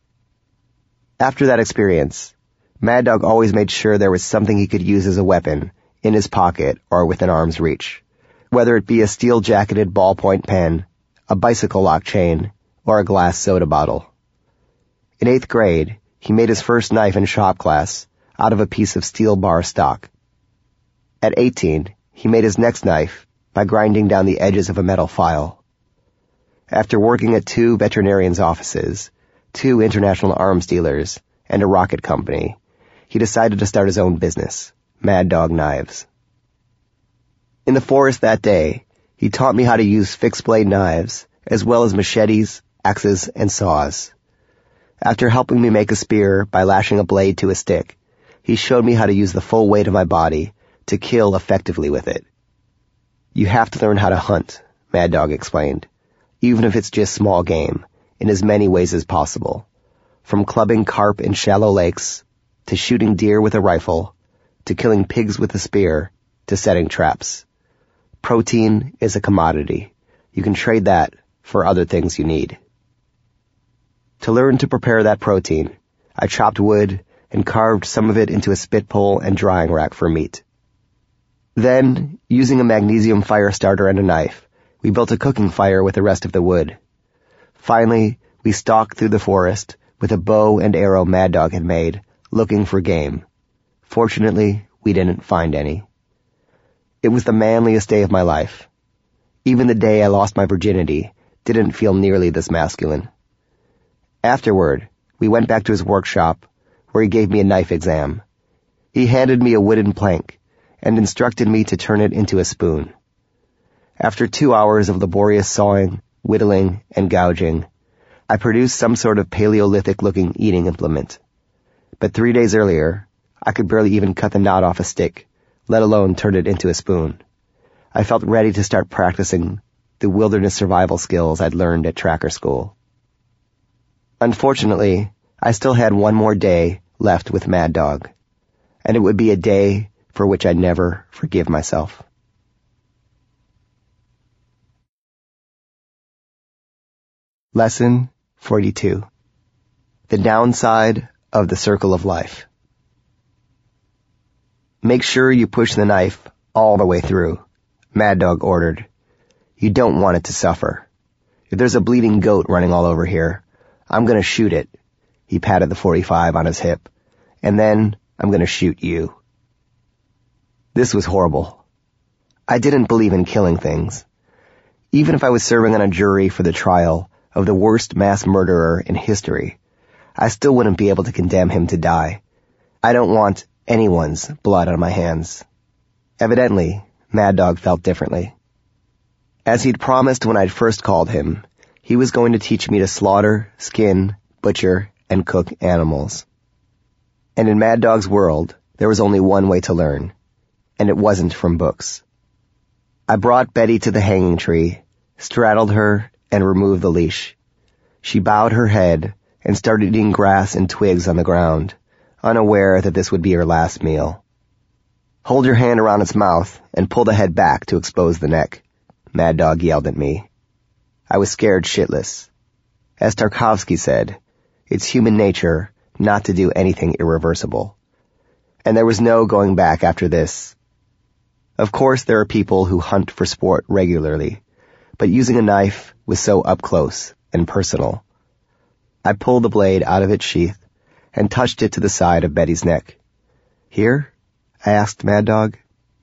After that experience, Mad Dog always made sure there was something he could use as a weapon in his pocket or within arm's reach, whether it be a steel-jacketed ballpoint pen, a bicycle lock chain, or a glass soda bottle. In eighth grade, he made his first knife in shop class out of a piece of steel bar stock. At eighteen, he made his next knife by grinding down the edges of a metal file. After working at two veterinarians' offices, two international arms dealers, and a rocket company, he decided to start his own business, Mad Dog Knives. In the forest that day, he taught me how to use fixed-blade knives, as well as machetes, axes, and saws. After helping me make a spear by lashing a blade to a stick, he showed me how to use the full weight of my body to kill effectively with it. "You have to learn how to hunt," Mad Dog explained, "even if it's just small game, in as many ways as possible, from clubbing carp in shallow lakes, to shooting deer with a rifle, to killing pigs with a spear, to setting traps. Protein is a commodity. You can trade that for other things you need. To learn to prepare that protein, I chopped wood and carved some of it into a spit pole and drying rack for meat. Then, using a magnesium fire starter and a knife, we built a cooking fire with the rest of the wood. Finally, we stalked through the forest with a bow and arrow Mad Dog had made, looking for game. Fortunately, we didn't find any. It was the manliest day of my life. Even the day I lost my virginity didn't feel nearly this masculine. Afterward, we went back to his workshop, where he gave me a knife exam. He handed me a wooden plank and instructed me to turn it into a spoon. After two hours of laborious sawing, whittling, and gouging, I produced some sort of Paleolithic-looking eating implement. But three days earlier, I could barely even cut the knot off a stick, let alone turn it into a spoon. I felt ready to start practicing the wilderness survival skills I'd learned at tracker school. Unfortunately, I still had one more day left with Mad Dog, and it would be a day for which I'd never forgive myself. Lesson forty-two. The downside of the circle of life. Make sure you push the knife all the way through, Mad Dog ordered. You don't want it to suffer. If there's a bleeding goat running all over here, I'm gonna shoot it. He patted the forty-five on his hip. And then I'm gonna shoot you. This was horrible. I didn't believe in killing things. Even if I was serving on a jury for the trial of the worst mass murderer in history, I still wouldn't be able to condemn him to die. I don't want anyone's blood on my hands. Evidently, Mad Dog felt differently. As he'd promised when I'd first called him, he was going to teach me to slaughter, skin, butcher, and cook animals. And in Mad Dog's world, there was only one way to learn, and it wasn't from books. I brought Betty to the hanging tree, straddled her, and removed the leash. She bowed her head and started eating grass and twigs on the ground, unaware that this would be her last meal. Hold your hand around its mouth and pull the head back to expose the neck, Mad Dog yelled at me. I was scared shitless. As Tarkovsky said, it's human nature not to do anything irreversible. And there was no going back after this. Of course, there are people who hunt for sport regularly, but using a knife was so up close and personal. I pulled the blade out of its sheath and touched it to the side of Betty's neck. Here? I asked Mad Dog.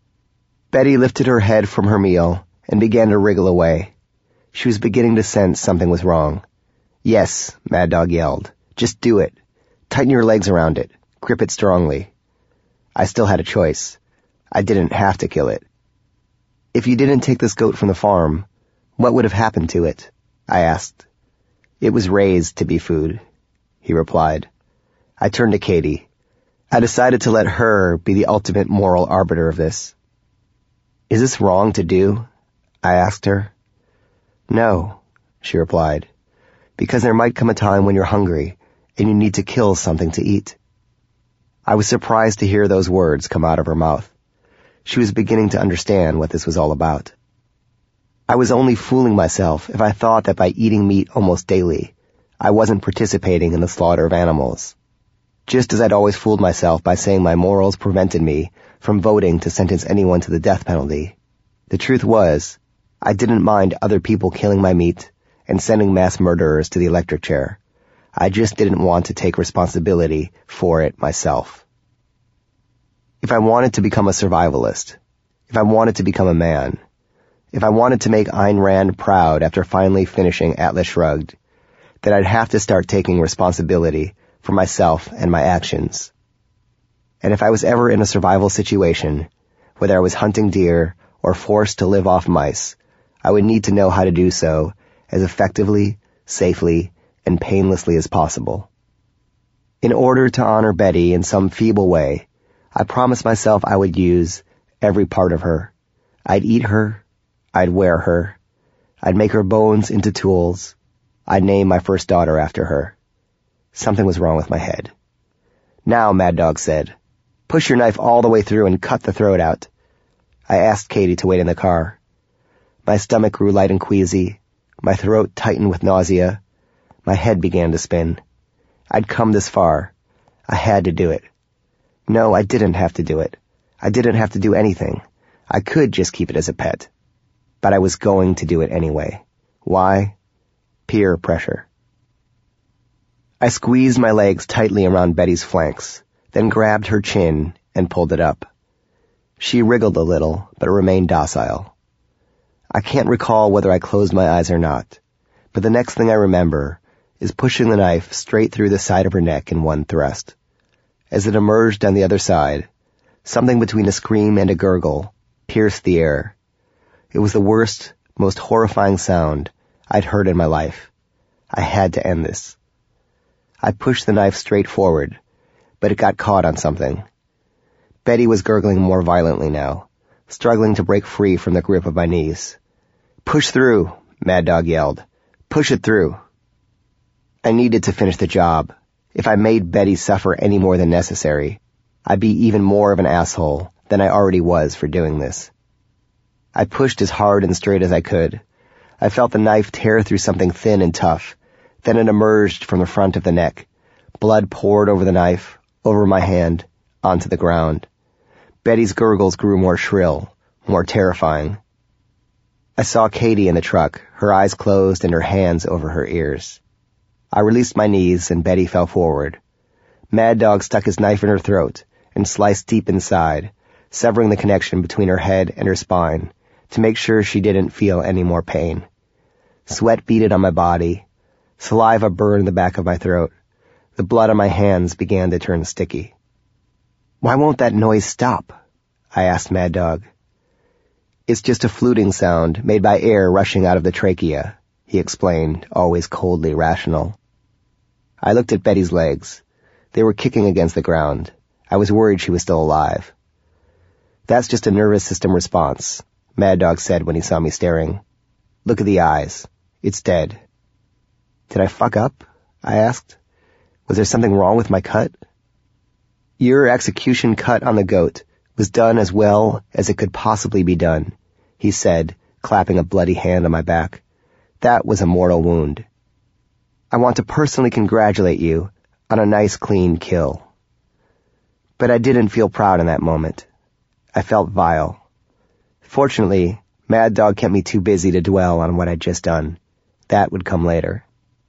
Betty lifted her head from her meal and began to wriggle away. She was beginning to sense something was wrong. Yes, Mad Dog yelled. Just do it. Tighten your legs around it. Grip it strongly. I still had a choice. I didn't have to kill it. If you didn't take this goat from the farm, what would have happened to it? I asked. It was raised to be food, he replied. I turned to Katie. I decided to let her be the ultimate moral arbiter of this. Is this wrong to do? I asked her. No, she replied, because there might come a time when you're hungry and you need to kill something to eat. I was surprised to hear those words come out of her mouth. She was beginning to understand what this was all about. I was only fooling myself if I thought that by eating meat almost daily, I wasn't participating in the slaughter of animals. Just as I'd always fooled myself by saying my morals prevented me from voting to sentence anyone to the death penalty. The truth was, I didn't mind other people killing my meat and sending mass murderers to the electric chair. I just didn't want to take responsibility for it myself. If I wanted to become a survivalist, if I wanted to become a man, if I wanted to make Ayn Rand proud after finally finishing Atlas Shrugged, then I'd have to start taking responsibility for myself and my actions. And if I was ever in a survival situation, whether I was hunting deer or forced to live off mice, I would need to know how to do so as effectively, safely, and painlessly as possible. In order to honor Betty in some feeble way, I promised myself I would use every part of her. I'd eat her, I'd wear her, I'd make her bones into tools, I'd name my first daughter after her. Something was wrong with my head. Now, Mad Dog said, push your knife all the way through and cut the throat out. I asked Katie to wait in the car. My stomach grew light and queasy. My throat tightened with nausea. My head began to spin. I'd come this far. I had to do it. No, I didn't have to do it. I didn't have to do anything. I could just keep it as a pet. But I was going to do it anyway. Why? Peer pressure. I squeezed my legs tightly around Betty's flanks, then grabbed her chin and pulled it up. She wriggled a little, but remained docile. I can't recall whether I closed my eyes or not, but the next thing I remember is pushing the knife straight through the side of her neck in one thrust. As it emerged on the other side, something between a scream and a gurgle pierced the air. It was the worst, most horrifying sound I'd heard in my life. I had to end this. I pushed the knife straight forward, but it got caught on something. Betty was gurgling more violently now, struggling to break free from the grip of my knees. "Push through," Mad Dog yelled. "Push it through." I needed to finish the job. If I made Betty suffer any more than necessary, I'd be even more of an asshole than I already was for doing this. I pushed as hard and straight as I could. I felt the knife tear through something thin and tough. Then it emerged from the front of the neck. Blood poured over the knife, over my hand, onto the ground. Betty's gurgles grew more shrill, more terrifying. I saw Katie in the truck, her eyes closed and her hands over her ears. I released my knees and Betty fell forward. Mad Dog stuck his knife in her throat and sliced deep inside, severing the connection between her head and her spine to make sure she didn't feel any more pain. Sweat beaded on my body. Saliva burned the back of my throat. The blood on my hands began to turn sticky. "Why won't that noise stop?" I asked Mad Dog. "It's just a fluting sound made by air rushing out of the trachea," he explained, always coldly rational. I looked at Betty's legs. They were kicking against the ground. I was worried she was still alive. "That's just a nervous system response," Mad Dog said when he saw me staring. "Look at the eyes. It's dead." "Did I fuck up?" I asked. "Was there something wrong with my cut?" "Your execution cut on the goat was done as well as it could possibly be done," he said, clapping a bloody hand on my back. "That was a mortal wound. I want to personally congratulate you on a nice clean kill." But I didn't feel proud in that moment. I felt vile. Fortunately, Mad Dog kept me too busy to dwell on what I'd just done. That would come later.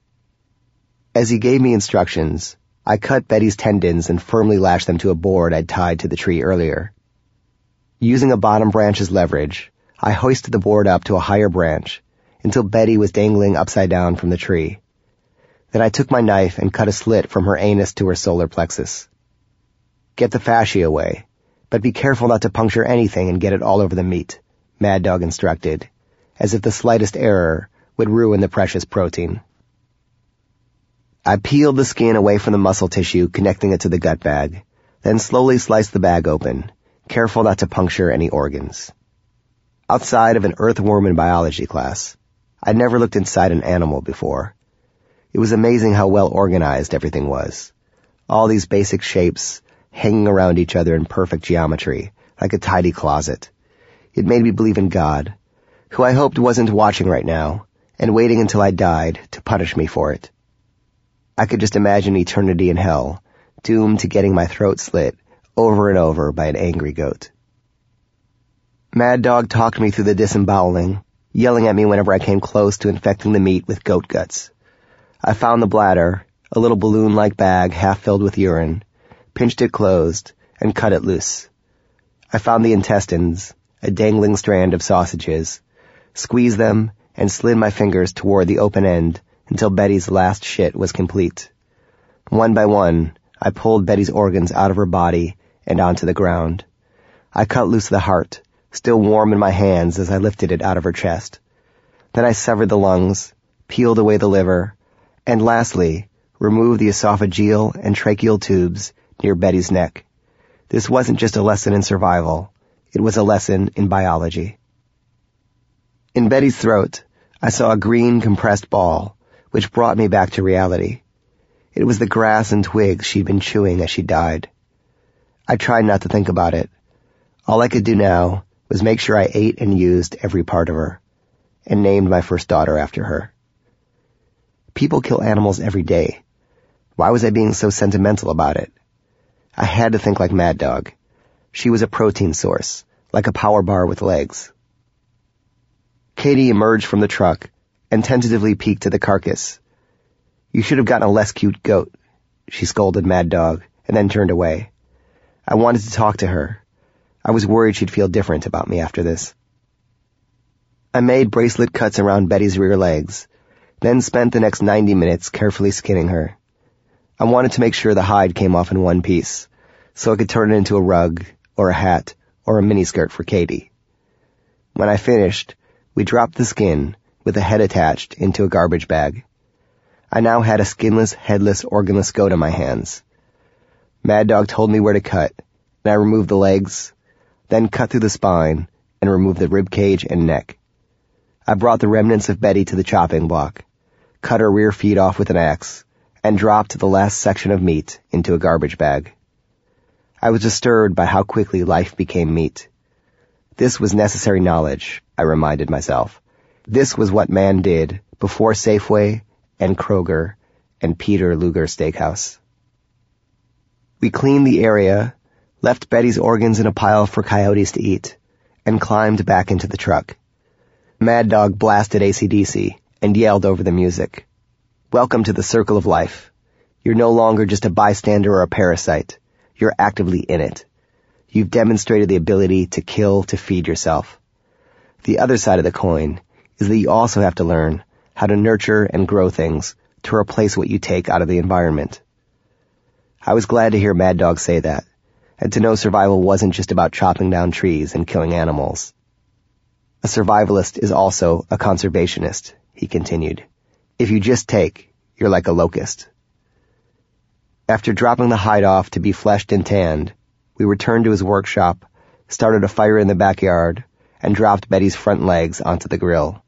As he gave me instructions, I cut Betty's tendons and firmly lashed them to a board I'd tied to the tree earlier. Using a bottom branch as leverage, I hoisted the board up to a higher branch until Betty was dangling upside down from the tree. Then I took my knife and cut a slit from her anus to her solar plexus. "Get the fascia away, but be careful not to puncture anything and get it all over the meat," Mad Dog instructed, as if the slightest error would ruin the precious protein. I peeled the skin away from the muscle tissue connecting it to the gut bag, then slowly sliced the bag open, careful not to puncture any organs. Outside of an earthworm in biology class, I'd never looked inside an animal before. It was amazing how well organized everything was. All these basic shapes hanging around each other in perfect geometry, like a tidy closet. It made me believe in God, who I hoped wasn't watching right now, and waiting until I died to punish me for it. I could just imagine eternity in hell, doomed to getting my throat slit over and over by an angry goat. Mad Dog talked me through the disemboweling, yelling at me whenever I came close to infecting the meat with goat guts. I found the bladder, a little balloon-like bag half filled with urine, pinched it closed, and cut it loose. I found the intestines, a dangling strand of sausages, squeezed them, and slid my fingers toward the open end until Betty's last shit was complete. One by one, I pulled Betty's organs out of her body and onto the ground. I cut loose the heart, still warm in my hands as I lifted it out of her chest. Then I severed the lungs, peeled away the liver, and lastly, removed the esophageal and tracheal tubes near Betty's neck. This wasn't just a lesson in survival, it was a lesson in biology. In Betty's throat, I saw a green compressed ball, which brought me back to reality. It was the grass and twigs she'd been chewing as she died. I tried not to think about it. All I could do now was make sure I ate and used every part of her. and named my first daughter after her. People kill animals every day. Why was I being so sentimental about it? I had to think like Mad Dog. She was a protein source, like a power bar with legs. Katie emerged from the truck and tentatively peeked at the carcass. "You should have gotten a less cute goat," she scolded Mad Dog, and then turned away. I wanted to talk to her. I was worried she'd feel different about me after this. I made bracelet cuts around Betty's rear legs, then spent the next ninety minutes carefully skinning her. I wanted to make sure the hide came off in one piece, so I could turn it into a rug, or a hat, or a miniskirt for Katie. When I finished, we dropped the skin, with the head attached, into a garbage bag. I now had a skinless, headless, organless goat in my hands. Mad Dog told me where to cut, and I removed the legs, then cut through the spine, and removed the rib cage and neck. I brought the remnants of Betty to the chopping block, cut her rear feet off with an axe, and dropped the last section of meat into a garbage bag. I was disturbed by how quickly life became meat. This was necessary knowledge, I reminded myself. This was what man did before Safeway and Kroger and Peter Luger Steakhouse. We cleaned the area, left Betty's organs in a pile for coyotes to eat, and climbed back into the truck. Mad Dog blasted A C D C and yelled over the music. "Welcome to the circle of life. You're no longer just a bystander or a parasite. You're actively in it. You've demonstrated the ability to kill to feed yourself. The other side of the coin is that you also have to learn how to nurture and grow things to replace what you take out of the environment." I was glad to hear Mad Dog say that, and to know survival wasn't just about chopping down trees and killing animals. "A survivalist is also a conservationist," he continued. "If you just take, you're like a locust." After dropping the hide off to be fleshed and tanned, we returned to his workshop, started a fire in the backyard, and dropped Betty's front legs onto the grill.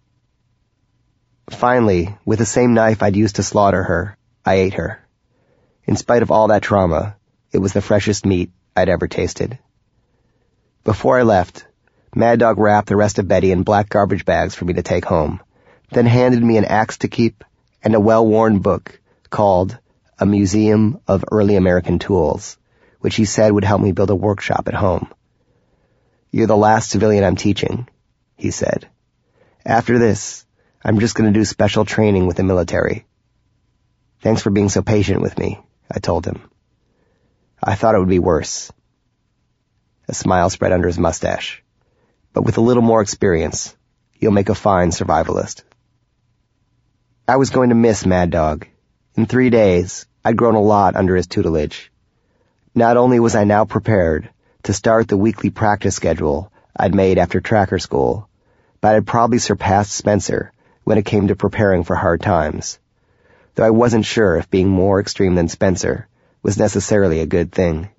Finally, with the same knife I'd used to slaughter her, I ate her. In spite of all that trauma, it was the freshest meat I'd ever tasted. Before I left, Mad Dog wrapped the rest of Betty in black garbage bags for me to take home, then handed me an axe to keep and a well-worn book called A Museum of Early American Tools, which he said would help me build a workshop at home. "You're the last civilian I'm teaching," he said. "After this, I'm just going to do special training with the military." "Thanks for being so patient with me," I told him. "I thought it would be worse." A smile spread under his mustache. "But with a little more experience, you'll make a fine survivalist." I was going to miss Mad Dog. In three days, I'd grown a lot under his tutelage. Not only was I now prepared to start the weekly practice schedule I'd made after tracker school, but I'd probably surpassed Spencer when it came to preparing for hard times, though I wasn't sure if being more extreme than Spencer was necessarily a good thing.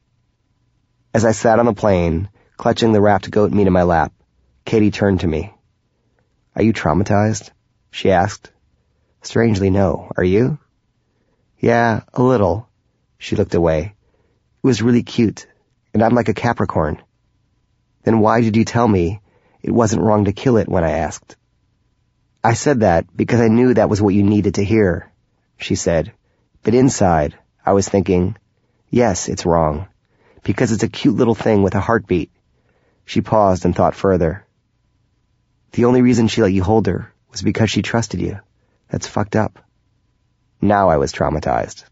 As I sat on the plane, clutching the wrapped goat meat in my lap, Katie turned to me. "Are you traumatized?" she asked. "Strangely, no. Are you?" "Yeah, a little." She looked away. "It was really cute, and I'm like a Capricorn." "Then why did you tell me it wasn't wrong to kill it when I asked?" "I said that because I knew that was what you needed to hear," she said. "But inside, I was thinking, yes, it's wrong, because it's a cute little thing with a heartbeat." She paused and thought further. "The only reason she let you hold her was because she trusted you. That's fucked up." Now I was traumatized.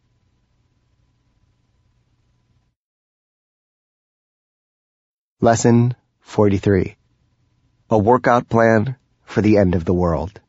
Lesson forty-three. A workout plan for the end of the world.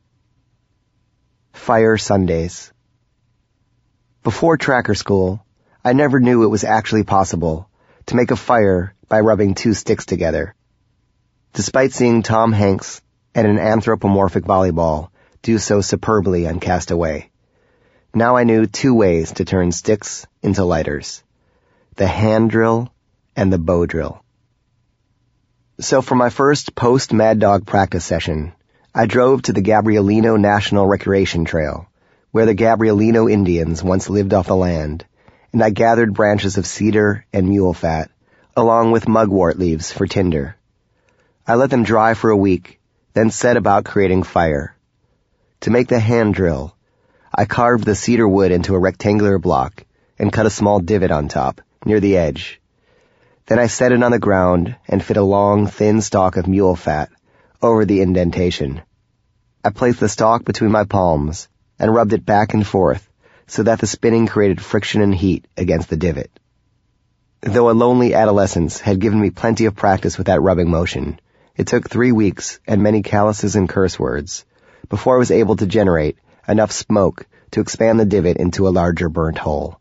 Fire Sundays. Before tracker school, I never knew it was actually possible to make a fire by rubbing two sticks together. Despite seeing Tom Hanks and an anthropomorphic volleyball do so superbly on Castaway, now I knew two ways to turn sticks into lighters: the hand drill and the bow drill. So for my first post-Mad Dog practice session, I drove to the Gabrielino National Recreation Trail, where the Gabrielino Indians once lived off the land, and I gathered branches of cedar and mule fat, along with mugwort leaves for tinder. I let them dry for a week, then set about creating fire. To make the hand drill, I carved the cedar wood into a rectangular block and cut a small divot on top, near the edge. Then I set it on the ground and fit a long, thin stalk of mule fat over the indentation. I placed the stalk between my palms and rubbed it back and forth so that the spinning created friction and heat against the divot. Though a lonely adolescence had given me plenty of practice with that rubbing motion, it took three weeks and many calluses and curse words before I was able to generate enough smoke to expand the divot into a larger burnt hole.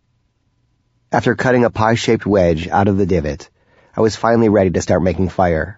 After cutting a pie-shaped wedge out of the divot, I was finally ready to start making fire.